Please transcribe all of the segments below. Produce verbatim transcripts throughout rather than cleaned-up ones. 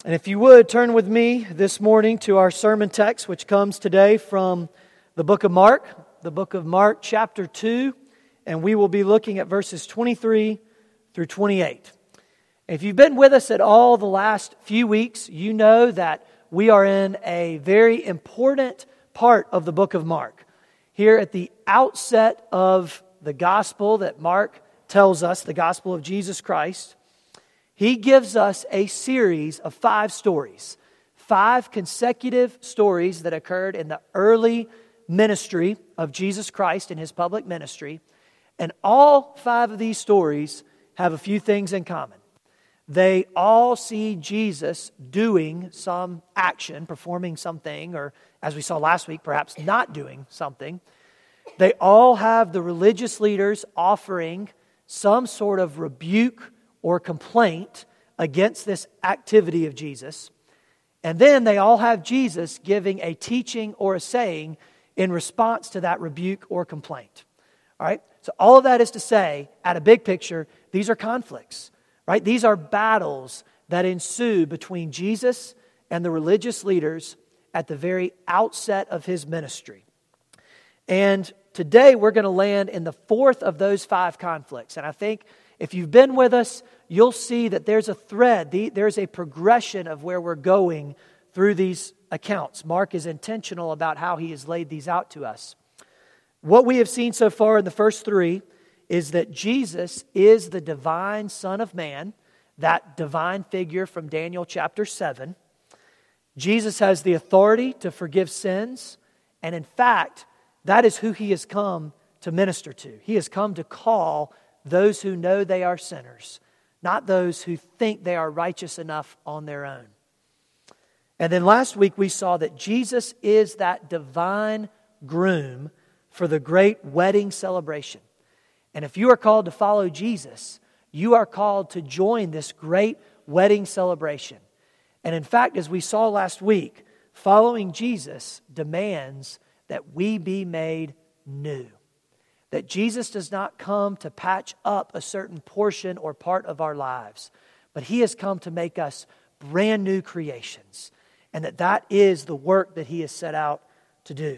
And if you would, turn with me this morning to our sermon text, which comes today from the book of Mark, the book of Mark chapter two, and we will be looking at verses twenty-three through twenty-eight. If you've been with us at all the last few weeks, you know that we are in a very important part of the book of Mark. Here at the outset of the gospel that Mark tells us, the gospel of Jesus Christ, he gives us a series of five stories, five consecutive stories that occurred in the early ministry of Jesus Christ in His public ministry. And all five of these stories have a few things in common. They all see Jesus doing some action, performing something, or as we saw last week, perhaps not doing something. They all have the religious leaders offering some sort of rebuke or complaint against this activity of Jesus. And then they all have Jesus giving a teaching or a saying in response to that rebuke or complaint. All right? So all of that is to say, at a big picture, these are conflicts, right? These are battles that ensue between Jesus and the religious leaders at the very outset of His ministry. And today we're going to land in the fourth of those five conflicts. And I think if you've been with us, you'll see that there's a thread, there's a progression of where we're going through these accounts. Mark is intentional about how he has laid these out to us. What we have seen so far in the first three is that Jesus is the divine Son of Man, that divine figure from Daniel chapter seven. Jesus has the authority to forgive sins, and in fact, that is who He has come to minister to. He has come to call those who know they are sinners, not those who think they are righteous enough on their own. And then last week we saw that Jesus is that divine groom for the great wedding celebration. And if you are called to follow Jesus, you are called to join this great wedding celebration. And in fact, as we saw last week, following Jesus demands that we be made new. That Jesus does not come to patch up a certain portion or part of our lives, but He has come to make us brand new creations. And that that is the work that He has set out to do.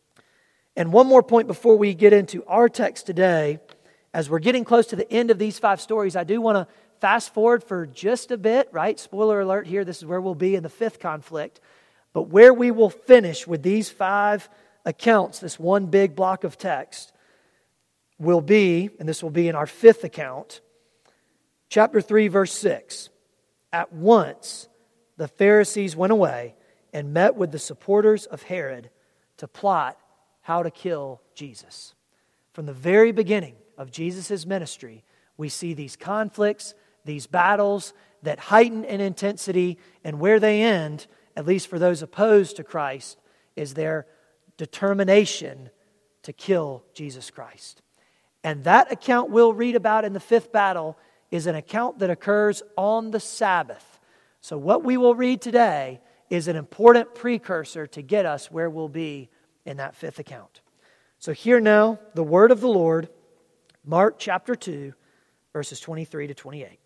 And one more point before we get into our text today. As we're getting close to the end of these five stories, I do want to fast forward for just a bit, right? Spoiler alert here, this is where we'll be in the fifth conflict. But where we will finish with these five accounts, this one big block of text, will be, and this will be in our fifth account, chapter three, verse six. At once, the Pharisees went away and met with the supporters of Herod to plot how to kill Jesus. From the very beginning of Jesus' ministry, we see these conflicts, these battles that heighten in intensity, and where they end, at least for those opposed to Christ, is their determination to kill Jesus Christ. And that account we'll read about in the fifth battle is an account that occurs on the Sabbath. So what we will read today is an important precursor to get us where we'll be in that fifth account. So hear now the word of the Lord, Mark chapter two, verses twenty-three to twenty-eight.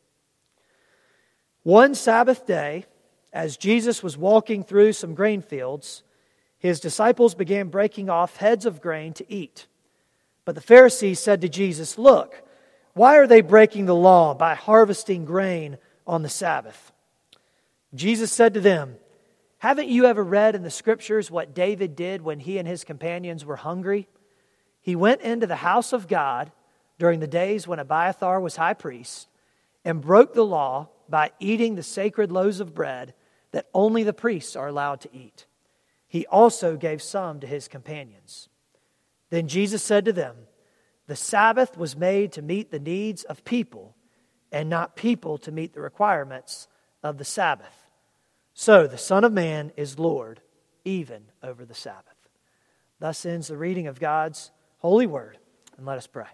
One Sabbath day, as Jesus was walking through some grain fields, His disciples began breaking off heads of grain to eat. But the Pharisees said to Jesus, "Look, why are they breaking the law by harvesting grain on the Sabbath?" Jesus said to them, "Haven't you ever read in the Scriptures what David did when he and his companions were hungry? He went into the house of God during the days when Abiathar was high priest and broke the law by eating the sacred loaves of bread that only the priests are allowed to eat. He also gave some to his companions." Then Jesus said to them, "The Sabbath was made to meet the needs of people, and not people to meet the requirements of the Sabbath. So the Son of Man is Lord, even over the Sabbath." Thus ends the reading of God's holy word. And let us pray.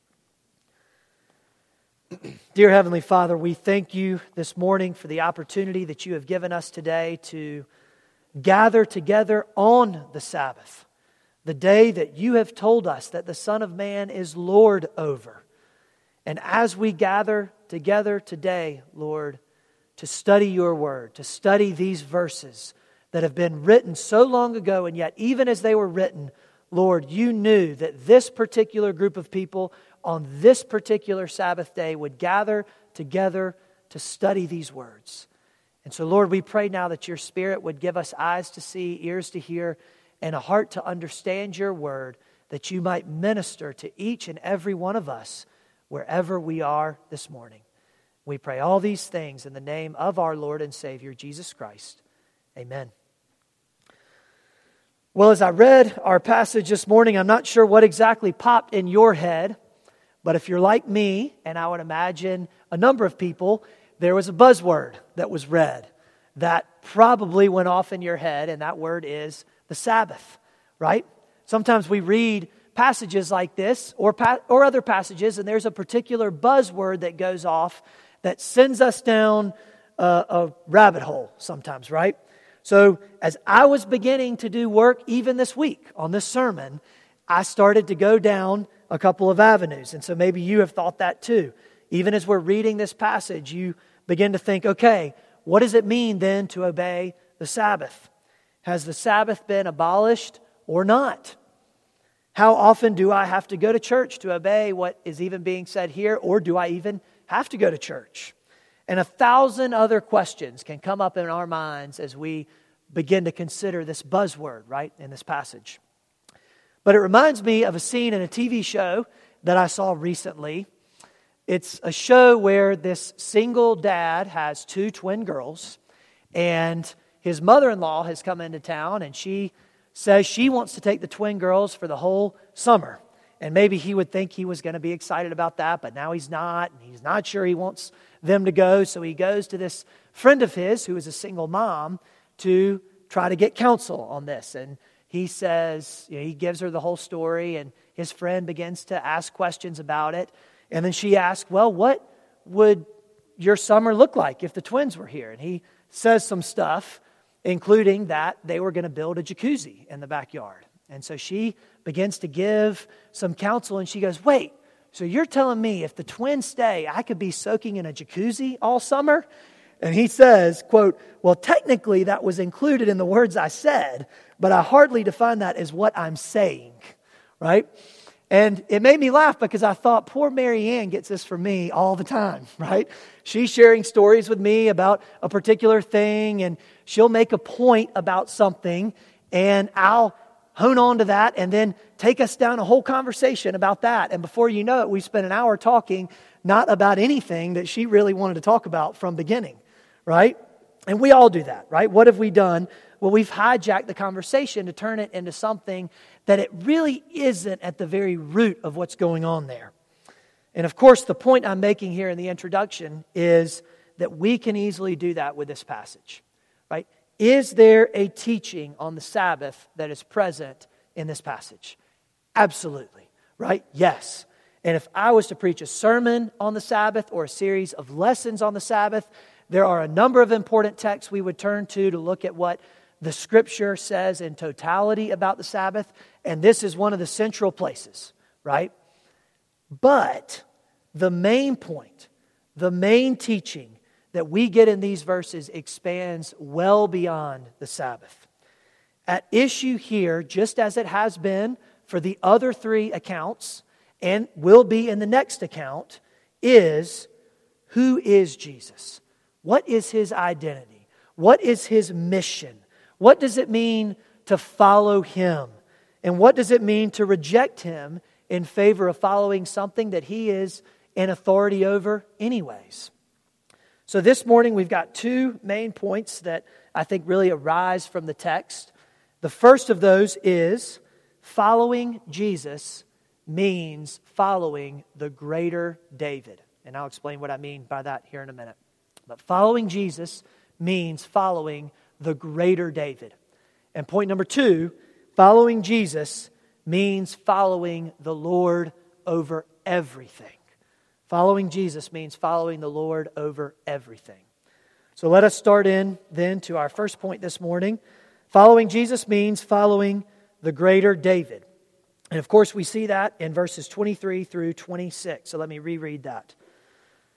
Dear Heavenly Father, we thank You this morning for the opportunity that You have given us today to gather together on the Sabbath, the day that You have told us that the Son of Man is Lord over. And as we gather together today, Lord, to study your word, to study these verses that have been written so long ago, and yet even as they were written, Lord, you knew that this particular group of people on this particular Sabbath day would gather together to study these words. And so, Lord, we pray now that your Spirit would give us eyes to see, ears to hear, and a heart to understand your word, that you might minister to each and every one of us wherever we are this morning. We pray all these things in the name of our Lord and Savior, Jesus Christ. Amen. Well, as I read our passage this morning, I'm not sure what exactly popped in your head, but if you're like me, and I would imagine a number of people, there was a buzzword that was read that probably went off in your head, and that word is the Sabbath, right? Sometimes we read passages like this or pa- or other passages, and there's a particular buzzword that goes off that sends us down a, a rabbit hole sometimes, right? So as I was beginning to do work even this week on this sermon, I started to go down a couple of avenues. And so maybe you have thought that too. Even as we're reading this passage, you begin to think, okay, what does it mean then to obey the Sabbath? Has the Sabbath been abolished or not? How often do I have to go to church to obey what is even being said here, or do I even have to go to church? And a thousand other questions can come up in our minds as we begin to consider this buzzword, right, in this passage. But it reminds me of a scene in a T V show that I saw recently. It's a show where this single dad has two twin girls, and his mother-in-law has come into town, and she says she wants to take the twin girls for the whole summer. And maybe he would think he was going to be excited about that, but now he's not, and he's not sure he wants them to go. So he goes to this friend of his who is a single mom to try to get counsel on this. And he says, you know, he gives her the whole story, and his friend begins to ask questions about it. And then she asks, well, what would your summer look like if the twins were here? And he says some stuff, including that they were going to build a jacuzzi in the backyard. And so she begins to give some counsel, and she goes, wait, so you're telling me if the twins stay, I could be soaking in a jacuzzi all summer? And he says, quote, well, technically that was included in the words I said, but I hardly define that as what I'm saying, right? And it made me laugh because I thought, poor Mary Ann gets this from me all the time, right? She's sharing stories with me about a particular thing, and she'll make a point about something, and I'll hone on to that and then take us down a whole conversation about that. And before you know it, we spent an hour talking not about anything that she really wanted to talk about from beginning, right? And we all do that, right? What have we done? Well, we've hijacked the conversation to turn it into something that it really isn't at the very root of what's going on there. And of course, the point I'm making here in the introduction is that we can easily do that with this passage, right? Is there a teaching on the Sabbath that is present in this passage? Absolutely, right? Yes. And if I was to preach a sermon on the Sabbath or a series of lessons on the Sabbath, there are a number of important texts we would turn to to look at what the Scripture says in totality about the Sabbath, and this is one of the central places, right? But the main point, the main teaching that we get in these verses expands well beyond the Sabbath. At issue here, just as it has been for the other three accounts, and will be in the next account, is who is Jesus? What is His identity? What is His mission? What does it mean to follow Him? And what does it mean to reject Him in favor of following something that He is in authority over anyways? So this morning we've got two main points that I think really arise from the text. The first of those is following Jesus means following the greater David. And I'll explain what I mean by that here in a minute. But following Jesus means following the greater David. And point number two, following Jesus means following the Lord over everything. Following Jesus means following the Lord over everything. So let us start in then to our first point this morning. Following Jesus means following the greater David. And of course we see that in verses twenty-three through twenty-six. So let me reread that.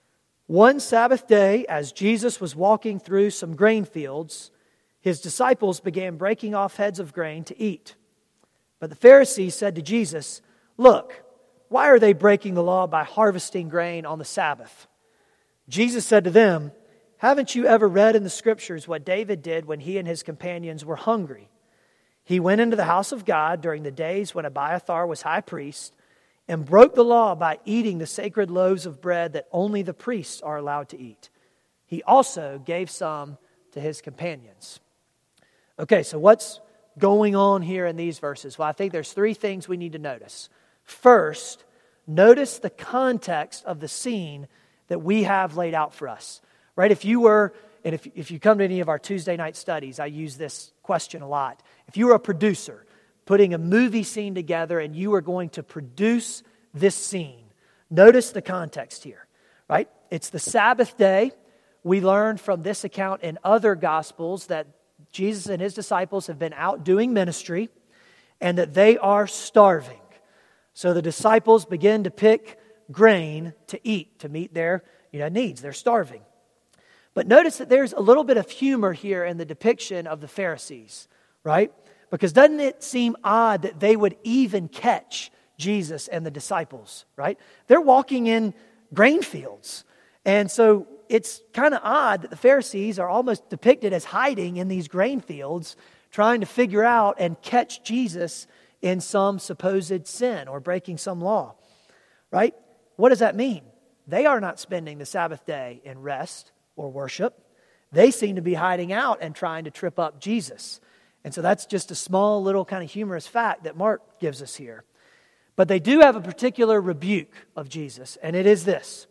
One Sabbath day, as Jesus was walking through some grain fields, his disciples began breaking off heads of grain to eat. But the Pharisees said to Jesus, "Look, why are they breaking the law by harvesting grain on the Sabbath?" Jesus said to them, "Haven't you ever read in the Scriptures what David did when he and his companions were hungry? He went into the house of God during the days when Abiathar was high priest and broke the law by eating the sacred loaves of bread that only the priests are allowed to eat. He also gave some to his companions." Okay, so what's going on here in these verses? Well, I think there's three things we need to notice. First, notice the context of the scene that we have laid out for us. Right? If you were, and if, if you come to any of our Tuesday night studies, I use this question a lot. If you were a producer putting a movie scene together and you were going to produce this scene, notice the context here. Right? It's the Sabbath day. We learn from this account in other Gospels that Jesus and his disciples have been out doing ministry and that they are starving. So the disciples begin to pick grain to eat, to meet their you know, needs. They're starving. But notice that there's a little bit of humor here in the depiction of the Pharisees, right? Because doesn't it seem odd that they would even catch Jesus and the disciples, right? They're walking in grain fields. And so it's kind of odd that the Pharisees are almost depicted as hiding in these grain fields, trying to figure out and catch Jesus in some supposed sin or breaking some law, right? What does that mean? They are not spending the Sabbath day in rest or worship. They seem to be hiding out and trying to trip up Jesus. And so that's just a small little kind of humorous fact that Mark gives us here. But they do have a particular rebuke of Jesus, and it is this: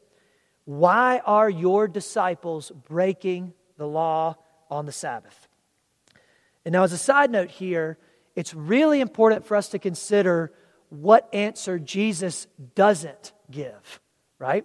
why are your disciples breaking the law on the Sabbath? And now as a side note here, it's really important for us to consider what answer Jesus doesn't give, right?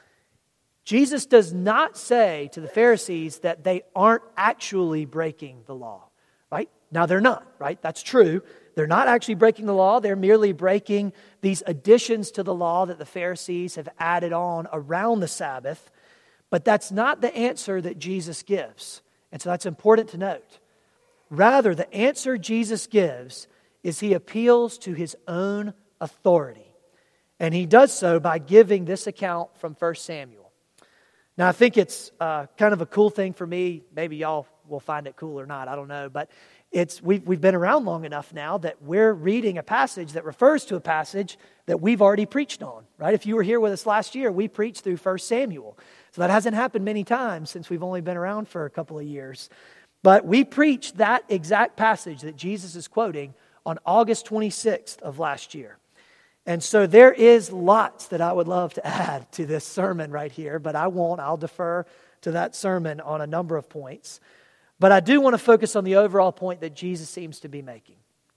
Jesus does not say to the Pharisees that they aren't actually breaking the law, right? Now they're not, right? That's true. They're not actually breaking the law. They're merely breaking these additions to the law that the Pharisees have added on around the Sabbath. But that's not the answer that Jesus gives. And so that's important to note. Rather, the answer Jesus gives is he appeals to his own authority. And he does so by giving this account from First Samuel. Now, I think it's uh, kind of a cool thing for me. Maybe y'all will find it cool or not. I don't know. But it's we've, we've been around long enough now that we're reading a passage that refers to a passage that we've already preached on. Right? If you were here with us last year, we preached through First Samuel. So that hasn't happened many times since we've only been around for a couple of years. But we preached that exact passage that Jesus is quoting on August twenty-sixth of last year. And so there is lots that I would love to add to this sermon right here, but I won't. I'll defer to that sermon on a number of points. But I do want to focus on the overall point that Jesus seems to be making.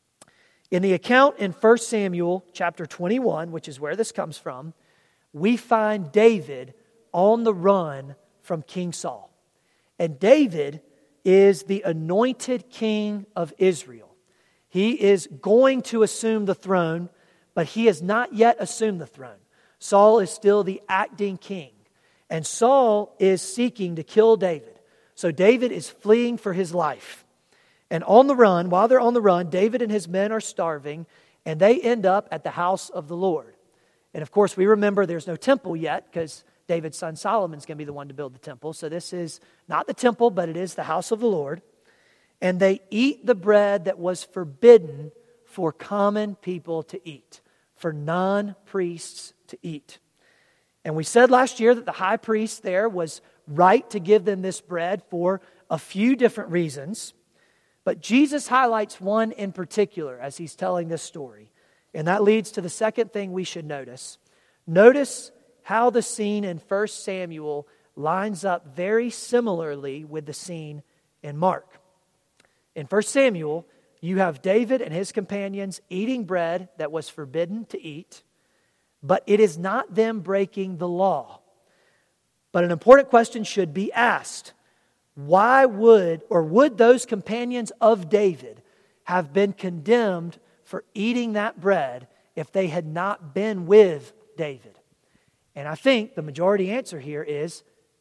In the account in First Samuel chapter twenty-one, which is where this comes from, we find David on the run from King Saul. And David is the anointed king of Israel. He is going to assume the throne, but he has not yet assumed the throne. Saul is still the acting king. And Saul is seeking to kill David. So David is fleeing for his life. And on the run, while they're on the run, David and his men are starving, and they end up at the house of the Lord. And of course, we remember there's no temple yet, because David's son Solomon's going to be the one to build the temple. So this is not the temple, but it is the house of the Lord. And they eat the bread that was forbidden for common people to eat, for non-priests to eat. And we said last year that the high priest there was right to give them this bread for a few different reasons. But Jesus highlights one in particular as he's telling this story. And that leads to the second thing we should notice. Notice how the scene in First Samuel lines up very similarly with the scene in Mark. In First Samuel, you have David and his companions eating bread that was forbidden to eat, but it is not them breaking the law. But an important question should be asked. Why would, or would those companions of David have been condemned for eating that bread if they had not been with David? And I think the majority answer here is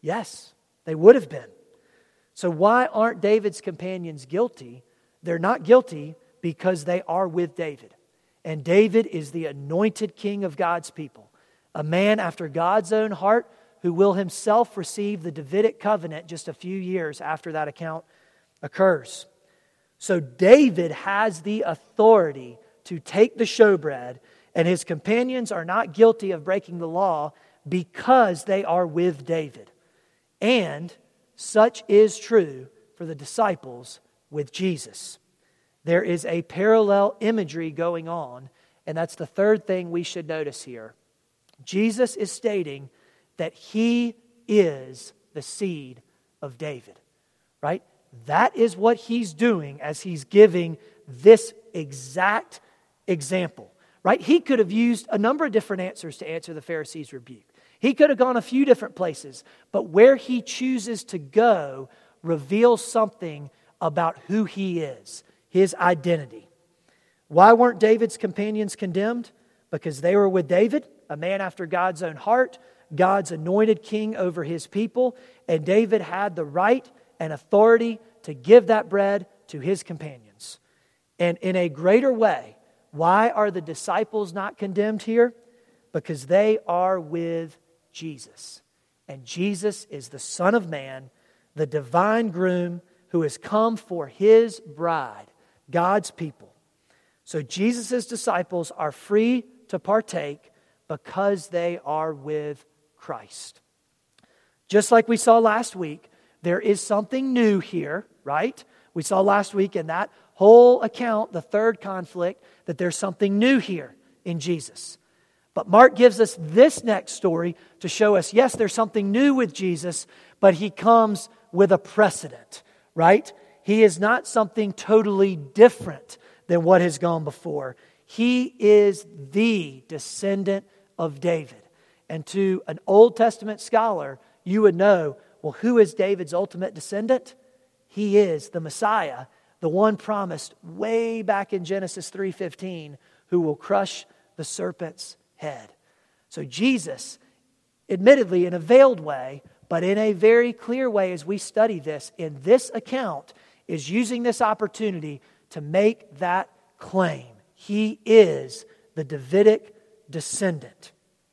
Yes, they would have been. So why aren't David's companions guilty? They're not guilty because they are with David. And David is the anointed king of God's people, a man after God's own heart who will himself receive the Davidic covenant just a few years after that account occurs. So David has the authority to take the showbread, and his companions are not guilty of breaking the law because they are with David. And such is true for the disciples with Jesus. There is a parallel imagery going on, and that's the third thing we should notice here. Jesus is stating that He is the seed of David, right? That is what He's doing as He's giving this exact example, right? He could have used a number of different answers to answer the Pharisees' rebuke. He could have gone a few different places, but where He chooses to go reveals something about who He is, His identity. Why weren't David's companions condemned? Because they were with David, a man after God's own heart, God's anointed king over His people, and David had the right and authority to give that bread to his companions. And in a greater way, why are the disciples not condemned here? Because they are with Jesus. And Jesus is the Son of Man, the divine groom who has come for His bride, God's people. So Jesus' disciples are free to partake because they are with Christ. Just like we saw last week, there is something new here, right? We saw last week in that whole account, the third conflict, that there's something new here in Jesus. But Mark gives us this next story to show us, yes, there's something new with Jesus, but He comes with a precedent, right? He is not something totally different than what has gone before. He is the descendant of David. And to an Old Testament scholar, you would know, well, who is David's ultimate descendant? He is the Messiah, the one promised way back in Genesis three fifteen, who will crush the serpent's head. So Jesus, admittedly in a veiled way, but in a very clear way as we study this, in this account, is using this opportunity to make that claim. He is the Davidic descendant.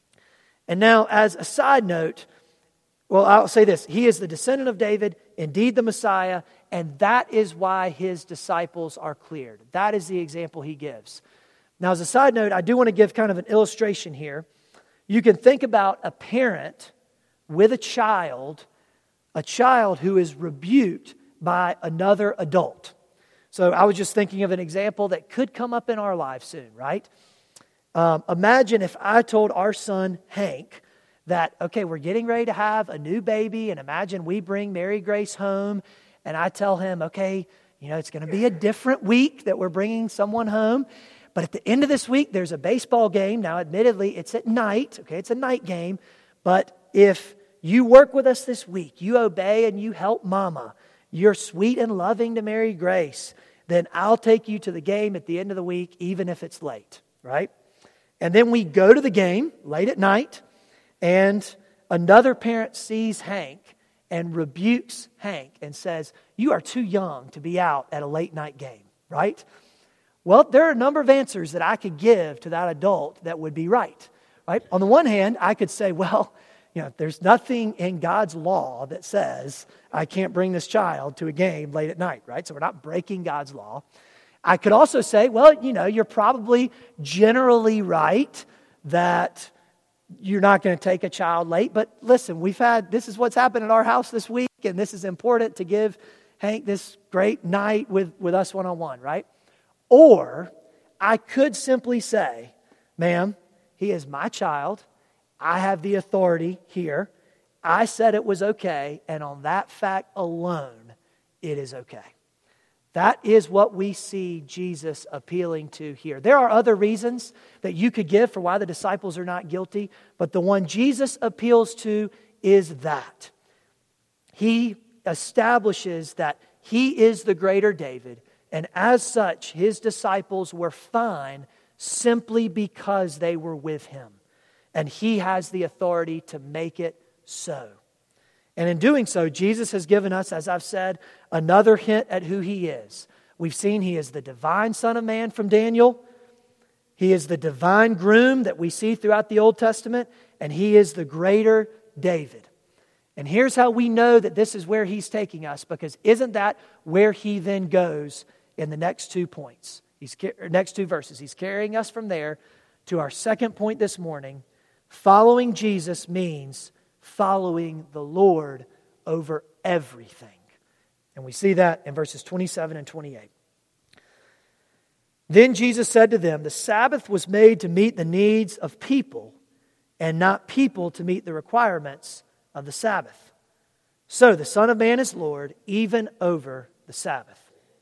And now, as a side note, well, I'll say this. He is the descendant of David, indeed the Messiah, and that is why His disciples are cleared. That is the example He gives. Now, as a side note, I do want to give kind of an illustration here. You can think about a parent with a child, a child who is rebuked by another adult. So I was just thinking of an example that could come up in our lives soon, right? Um, imagine if I told our son, Hank, that, okay, we're getting ready to have a new baby, and imagine we bring Mary Grace home, and I tell him, okay, you know, it's going to be a different week that we're bringing someone home, but at the end of this week, there's a baseball game. Now, admittedly, it's at night, okay, it's a night game, but if you work with us this week, you obey and you help Mama, you're sweet and loving to Mary Grace, then I'll take you to the game at the end of the week, even if it's late, right? And then we go to the game late at night, and another parent sees Hank and rebukes Hank and says, you are too young to be out at a late night game, right? Well, there are a number of answers that I could give to that adult that would be right, right? On the one hand, I could say, well, you know, there's nothing in God's law that says I can't bring this child to a game late at night, right? So we're not breaking God's law. I could also say, well, you know, you're probably generally right that you're not going to take a child late. But listen, we've had, this is what's happened in our house this week, and this is important to give Hank this great night with, with us one-on-one, right? Or I could simply say, ma'am, he is my child. I have the authority here. I said it was okay, and on that fact alone, it is okay. That is what we see Jesus appealing to here. There are other reasons that you could give for why the disciples are not guilty, but the one Jesus appeals to is that. He establishes that He is the greater David, and as such, His disciples were fine simply because they were with Him. And He has the authority to make it so. And in doing so, Jesus has given us, as I've said, another hint at who He is. We've seen He is the divine Son of Man from Daniel. He is the divine groom that we see throughout the Old Testament. And He is the greater David. And here's how we know that this is where He's taking us, because isn't that where He then goes in the next two points? He's next two verses. He's carrying us from there to our second point this morning. Following Jesus means following the Lord over everything. And we see that in verses twenty-seven and twenty-eight. Then Jesus said to them, the Sabbath was made to meet the needs of people, and not people to meet the requirements of the Sabbath. So the Son of Man is Lord, even over the Sabbath.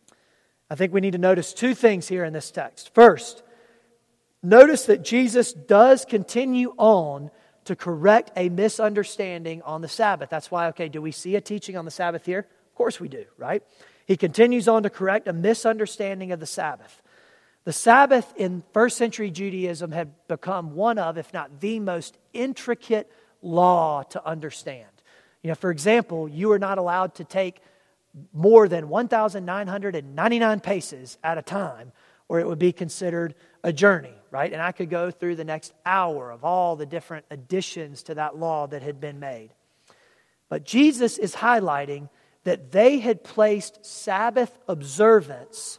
I think we need to notice two things here in this text. First, notice that Jesus does continue on to correct a misunderstanding on the Sabbath. That's why, okay, do we see a teaching on the Sabbath here? Of course we do, right? He continues on to correct a misunderstanding of the Sabbath. The Sabbath in first century Judaism had become one of, if not the most intricate law to understand. You know, for example, you are not allowed to take more than one thousand nine hundred ninety-nine paces at a time, or it would be considered a journey, right? And I could go through the next hour of all the different additions to that law that had been made. But Jesus is highlighting that they had placed Sabbath observance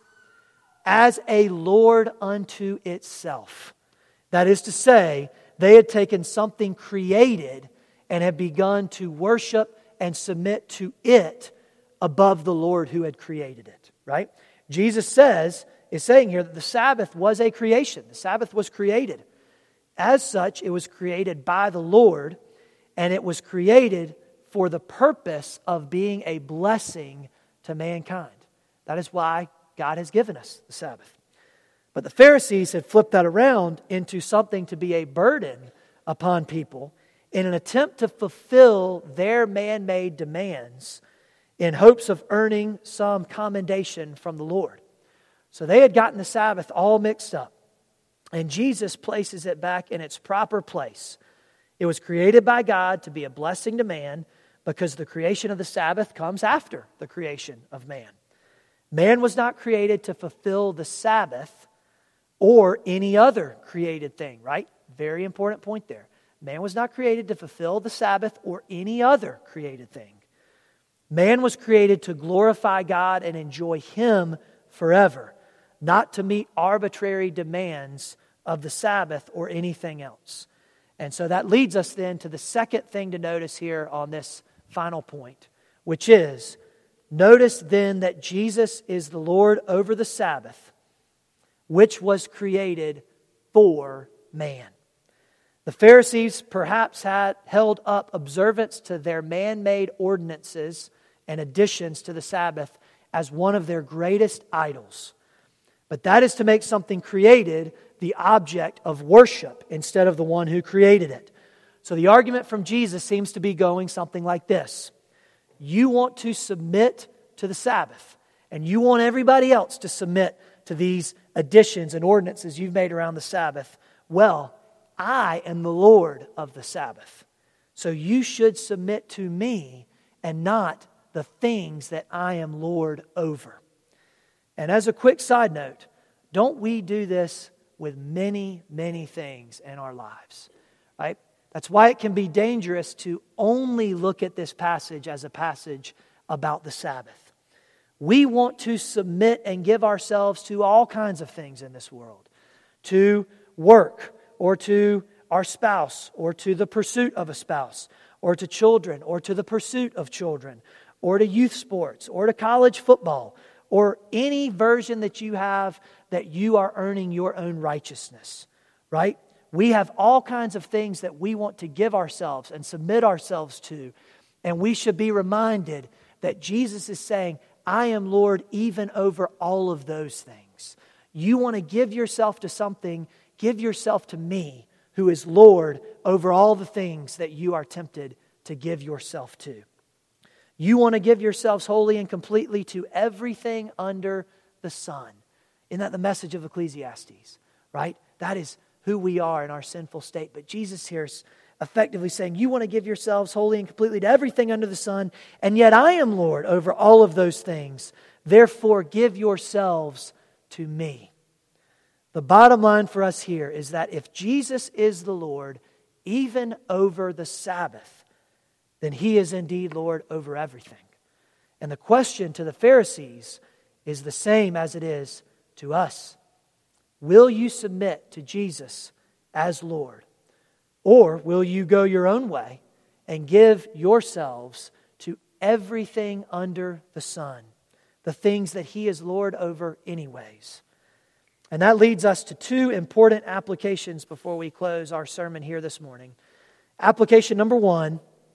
as a Lord unto itself. That is to say, they had taken something created and had begun to worship and submit to it above the Lord who had created it, right? Jesus says, is saying here that the Sabbath was a creation. The Sabbath was created. As such, it was created by the Lord, and it was created for the purpose of being a blessing to mankind. That is why God has given us the Sabbath. But the Pharisees had flipped that around into something to be a burden upon people in an attempt to fulfill their man-made demands in hopes of earning some commendation from the Lord. So they had gotten the Sabbath all mixed up. And Jesus places it back in its proper place. It was created by God to be a blessing to man because the creation of the Sabbath comes after the creation of man. Man was not created to fulfill the Sabbath or any other created thing, right? Very important point there. Man was not created to fulfill the Sabbath or any other created thing. Man was created to glorify God and enjoy Him forever, not to meet arbitrary demands of the Sabbath or anything else. And so that leads us then to the second thing to notice here on this final point, which is, notice then that Jesus is the Lord over the Sabbath, which was created for man. The Pharisees perhaps had held up observance to their man-made ordinances and additions to the Sabbath as one of their greatest idols. But that is to make something created the object of worship instead of the one who created it. So the argument from Jesus seems to be going something like this. You want to submit to the Sabbath, and you want everybody else to submit to these additions and ordinances you've made around the Sabbath. Well, I am the Lord of the Sabbath. So you should submit to me and not the things that I am Lord over. And as a quick side note, don't we do this with many, many things in our lives, right? That's why it can be dangerous to only look at this passage as a passage about the Sabbath. We want to submit and give ourselves to all kinds of things in this world, to work, or to our spouse, or to the pursuit of a spouse, or to children, or to the pursuit of children, or to youth sports, or to college football, or any version that you have that you are earning your own righteousness, right? We have all kinds of things that we want to give ourselves and submit ourselves to, and we should be reminded that Jesus is saying, I am Lord even over all of those things. You want to give yourself to something, give yourself to me, who is Lord over all the things that you are tempted to give yourself to. You want to give yourselves wholly and completely to everything under the sun. Isn't that the message of Ecclesiastes, right? That is who we are in our sinful state. But Jesus here effectively saying, you want to give yourselves wholly and completely to everything under the sun, and yet I am Lord over all of those things. Therefore, give yourselves to me. The bottom line for us here is that if Jesus is the Lord, even over the Sabbath, then He is indeed Lord over everything. And the question to the Pharisees is the same as it is to us. Will you submit to Jesus as Lord? Or will you go your own way and give yourselves to everything under the sun, the things that He is Lord over anyways? And that leads us to two important applications before we close our sermon here this morning. Application number one,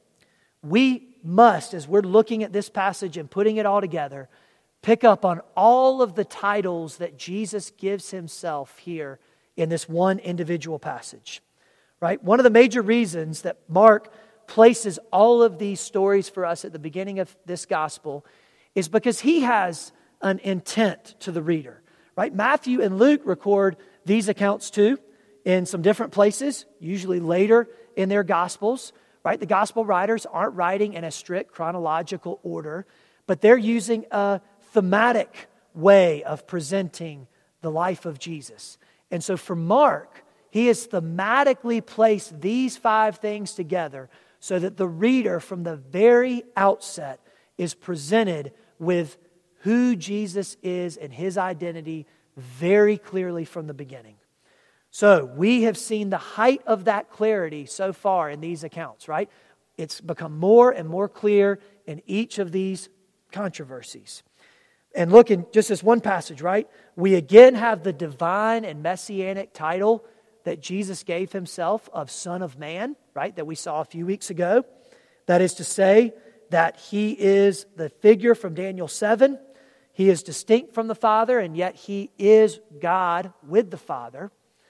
we must, as we're looking at this passage and putting it all together, pick up on all of the titles that Jesus gives Himself here in this one individual passage. Right? One of the major reasons that Mark places all of these stories for us at the beginning of this gospel is because he has an intent to the reader. Right? Matthew and Luke record these accounts too in some different places, usually later in their gospels. Right? The gospel writers aren't writing in a strict chronological order, but they're using a thematic way of presenting the life of Jesus. And so for Mark, he has thematically placed these five things together so that the reader from the very outset is presented with who Jesus is and His identity very clearly from the beginning. So we have seen the height of that clarity so far in these accounts, right? It's become more and more clear in each of these controversies. And look in just this one passage, right? We again have the divine and messianic title that Jesus gave Himself of Son of Man, right? That we saw a few weeks ago. That is to say that He is the figure from Daniel seven. He is distinct from the Father, and yet He is God with the Father.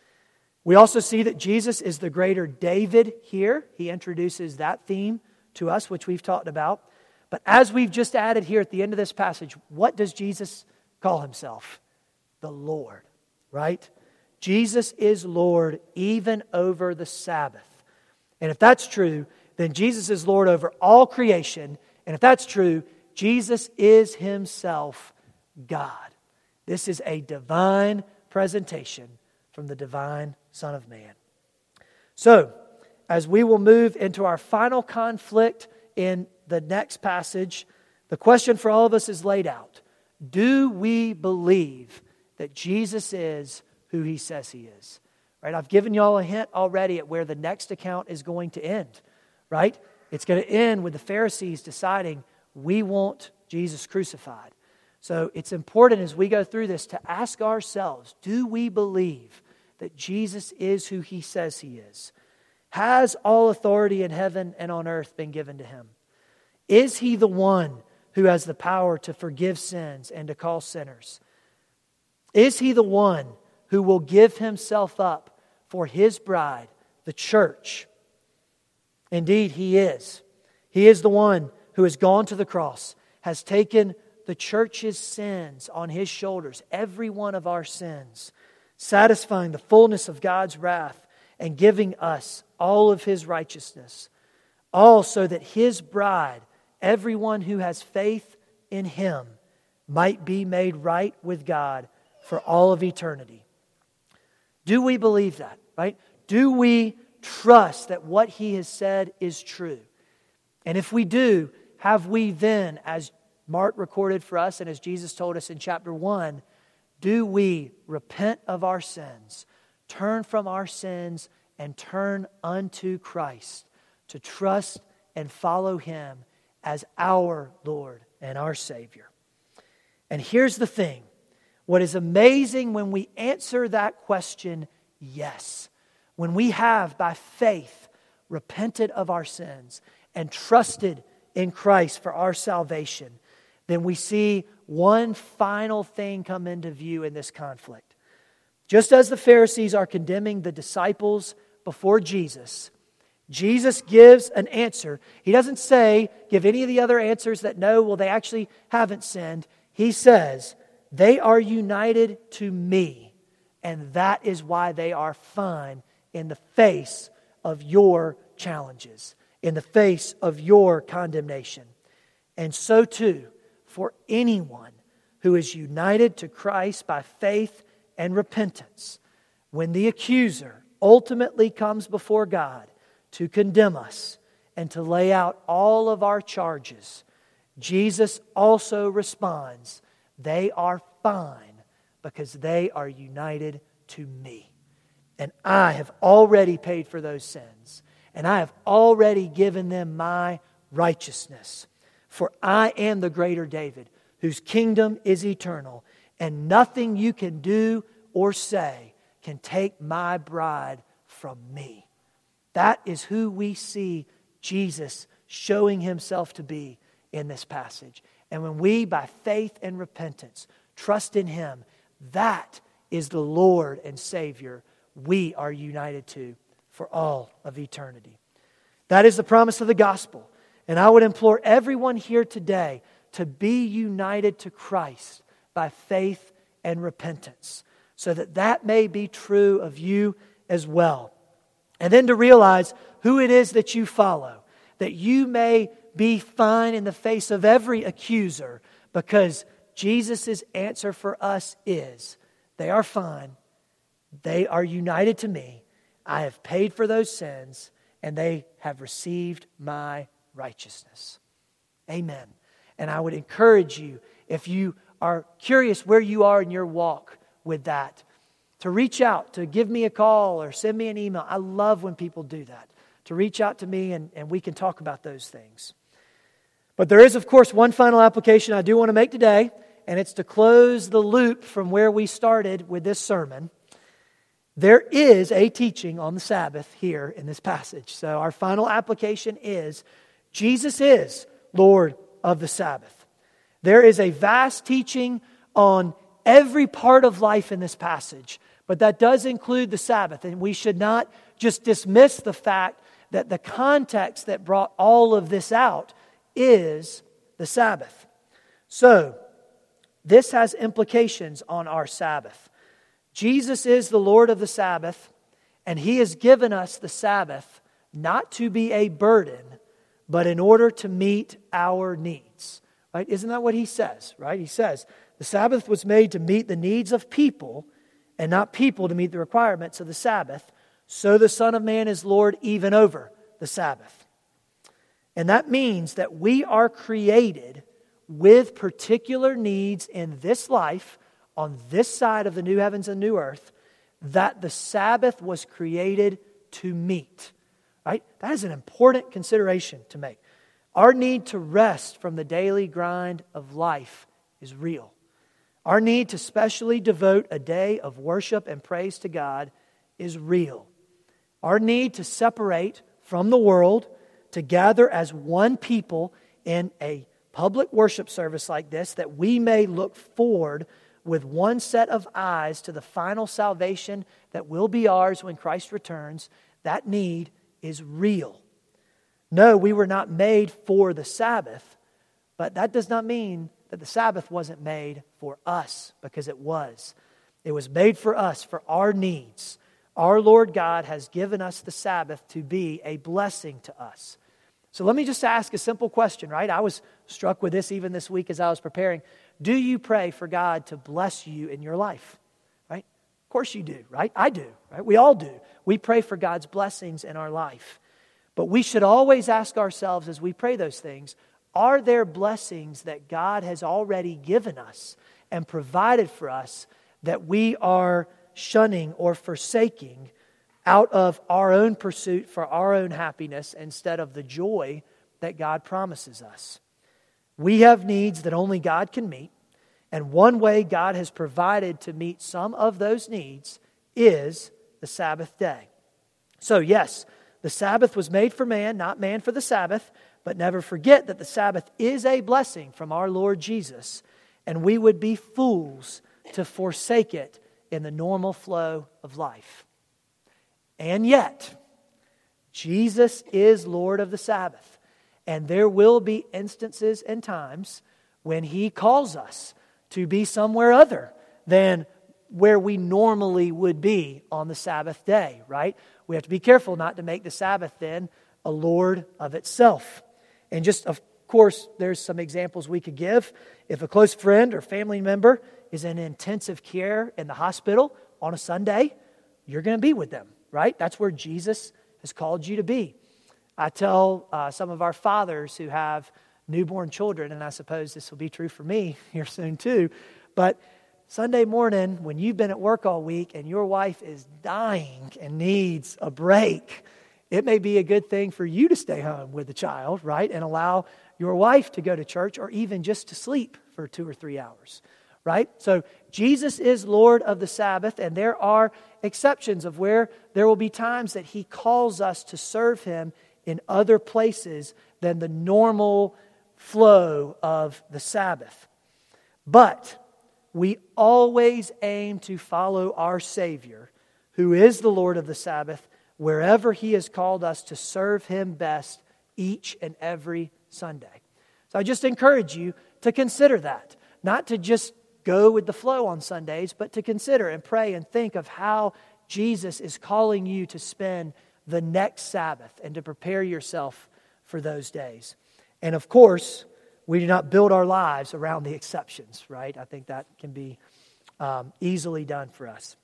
We also see that Jesus is the greater David here. He introduces that theme to us, which we've talked about. But as we've just added here at the end of this passage, what does Jesus call Himself? The Lord, right? Jesus is Lord even over the Sabbath. And if that's true, then Jesus is Lord over all creation. And if that's true, Jesus is Himself God. This is a divine presentation from the divine Son of Man. So, as we will move into our final conflict in the next passage, the question for all of us is laid out. Do we believe that Jesus is who He says He is? Right? I've given y'all a hint already at where the next account is going to end. Right? It's going to end with the Pharisees deciding we want Jesus crucified. So it's important as we go through this to ask ourselves, do we believe that Jesus is who He says He is? Has all authority in heaven and on earth been given to Him? Is He the one who has the power to forgive sins and to call sinners? Is He the one who will give Himself up for His bride, the church? Indeed, He is. He is the one who has gone to the cross, has taken the church's sins on His shoulders, every one of our sins, satisfying the fullness of God's wrath and giving us all of His righteousness, all so that His bride, everyone who has faith in Him, might be made right with God for all of eternity. Do we believe that, right? Do we trust that what He has said is true? And if we do, have we then, as Mark recorded for us and as Jesus told us in chapter one, do we repent of our sins, turn from our sins, and turn unto Christ to trust and follow Him as our Lord and our Savior? And here's the thing. What is amazing when we answer that question, yes, when we have by faith repented of our sins and trusted in Christ for our salvation, then we see one final thing come into view in this conflict. Just as the Pharisees are condemning the disciples before Jesus, Jesus gives an answer. He doesn't say, give any of the other answers that no, well, they actually haven't sinned. He says, they are united to me, and that is why they are fine in the face of your challenges, in the face of your condemnation. And so too, for anyone who is united to Christ by faith and repentance, when the accuser ultimately comes before God to condemn us and to lay out all of our charges, Jesus also responds, they are fine because they are united to me. And I have already paid for those sins. And I have already given them my righteousness. For I am the greater David, whose kingdom is eternal. And nothing you can do or say can take my bride from me. That is who we see Jesus showing Himself to be in this passage. And when we, by faith and repentance, trust in Him, that is the Lord and Savior we are united to for all of eternity. That is the promise of the gospel. And I would implore everyone here today to be united to Christ by faith and repentance, so that that may be true of you as well. And then to realize who it is that you follow, that you may be fine in the face of every accuser, because Jesus' answer for us is, they are fine, they are united to me, I have paid for those sins, and they have received my righteousness. Amen. And I would encourage you, if you are curious where you are in your walk with that, to reach out, to give me a call or send me an email. I love when people do that. To reach out to me and, and we can talk about those things. But there is, of course, one final application I do want to make today, and it's to close the loop from where we started with this sermon. There is a teaching on the Sabbath here in this passage. So our final application is, Jesus is Lord of the Sabbath. There is a vast teaching on every part of life in this passage, but that does include the Sabbath. And we should not just dismiss the fact that the context that brought all of this out is the Sabbath. So, this has implications on our Sabbath. Jesus is the Lord of the Sabbath, and He has given us the Sabbath not to be a burden, but in order to meet our needs. Right? Isn't that what He says? Right? He says, the Sabbath was made to meet the needs of people, and not people to meet the requirements of the Sabbath. So the Son of Man is Lord even over the Sabbath. And that means that we are created with particular needs in this life, on this side of the new heavens and new earth, that the Sabbath was created to meet. Right? That is an important consideration to make. Our need to rest from the daily grind of life is real. Our need to specially devote a day of worship and praise to God is real. Our need to separate from the world, to gather as one people in a public worship service like this, that we may look forward with one set of eyes to the final salvation that will be ours when Christ returns, that need is real. No, we were not made for the Sabbath, but that does not mean that the Sabbath wasn't made for us, because it was. It was made for us, for our needs. Our Lord God has given us the Sabbath to be a blessing to us. So let me just ask a simple question, right? I was struck with this even this week as I was preparing. Do you pray for God to bless you in your life? Right? Of course you do, right? I do, right? We all do. We pray for God's blessings in our life. But we should always ask ourselves as we pray those things, are there blessings that God has already given us and provided for us that we are shunning or forsaking out of our own pursuit for our own happiness instead of the joy that God promises us? We have needs that only God can meet, and one way God has provided to meet some of those needs is the Sabbath day. So yes, the Sabbath was made for man, not man for the Sabbath, but never forget that the Sabbath is a blessing from our Lord Jesus, and we would be fools to forsake it in the normal flow of life. And yet, Jesus is Lord of the Sabbath, and there will be instances and times when He calls us to be somewhere other than where we normally would be on the Sabbath day, right? We have to be careful not to make the Sabbath then a Lord of itself. And just, of course, there's some examples we could give. If a close friend or family member is in intensive care in the hospital on a Sunday, you're going to be with them, right? That's where Jesus has called you to be. I tell uh, some of our fathers who have newborn children, and I suppose this will be true for me here soon too, but Sunday morning, when you've been at work all week and your wife is dying and needs a break, it may be a good thing for you to stay home with the child, right? And allow your wife to go to church or even just to sleep for two or three hours, right? So Jesus is Lord of the Sabbath, and there are exceptions of where there will be times that He calls us to serve Him in other places than the normal flow of the Sabbath. But we always aim to follow our Savior, who is the Lord of the Sabbath, wherever He has called us to serve Him best each and every Sunday. So I just encourage you to consider that. Not to just go with the flow on Sundays, but to consider and pray and think of how Jesus is calling you to spend the next Sabbath and to prepare yourself for those days. And of course, we do not build our lives around the exceptions, right? I think that can be um, easily done for us.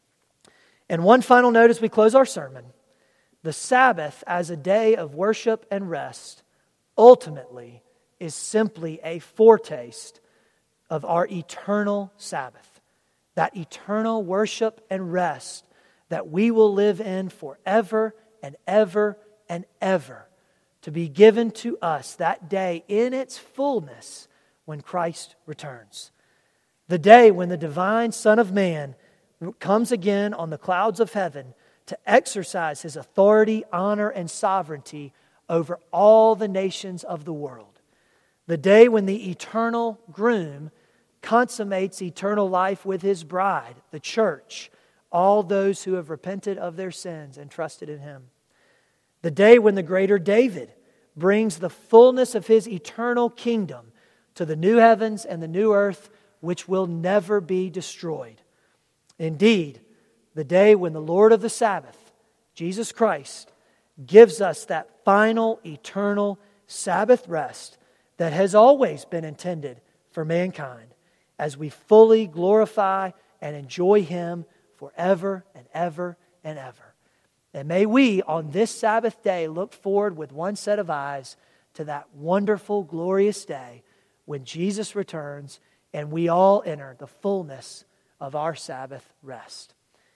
And one final note as we close our sermon: the Sabbath as a day of worship and rest ultimately is simply a foretaste of our eternal Sabbath. That eternal worship and rest that we will live in forever and ever and ever, to be given to us that day in its fullness when Christ returns. The day when the divine Son of Man comes again on the clouds of heaven to exercise His authority, honor, and sovereignty over all the nations of the world. The day when the eternal groom consummates eternal life with His bride, the church, all those who have repented of their sins and trusted in Him. The day when the greater David brings the fullness of his eternal kingdom to the new heavens and the new earth, which will never be destroyed. Indeed, the day when the Lord of the Sabbath, Jesus Christ, gives us that final eternal Sabbath rest that has always been intended for mankind, as we fully glorify and enjoy Him forever and ever and ever. And may we, on this Sabbath day, look forward with one set of eyes to that wonderful, glorious day when Jesus returns and we all enter the fullness of our Sabbath rest.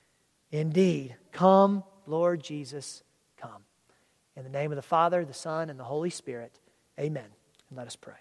Indeed, come, Lord Jesus, come. In the name of the Father, the Son, and the Holy Spirit, amen. And let us pray.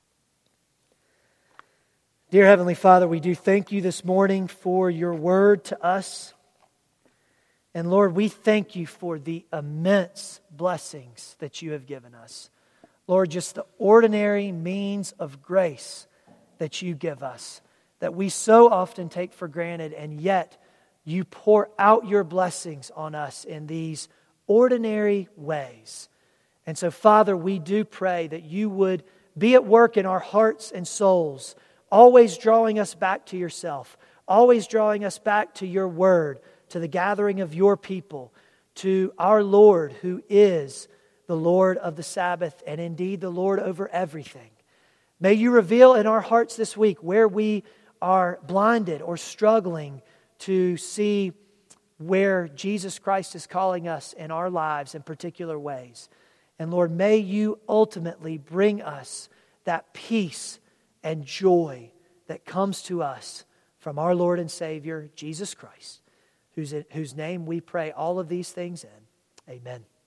Dear Heavenly Father, we do thank You this morning for Your word to us. And Lord, we thank You for the immense blessings that You have given us. Lord, just the ordinary means of grace that You give us, that we so often take for granted, and yet You pour out Your blessings on us in these ordinary ways. And so, Father, we do pray that You would be at work in our hearts and souls, always drawing us back to Yourself, always drawing us back to Your word, to the gathering of Your people, to our Lord who is the Lord of the Sabbath and indeed the Lord over everything. May You reveal in our hearts this week where we are blinded or struggling to see where Jesus Christ is calling us in our lives in particular ways. And Lord, may You ultimately bring us that peace and joy that comes to us from our Lord and Savior, Jesus Christ, whose, whose name we pray all of these things in. Amen.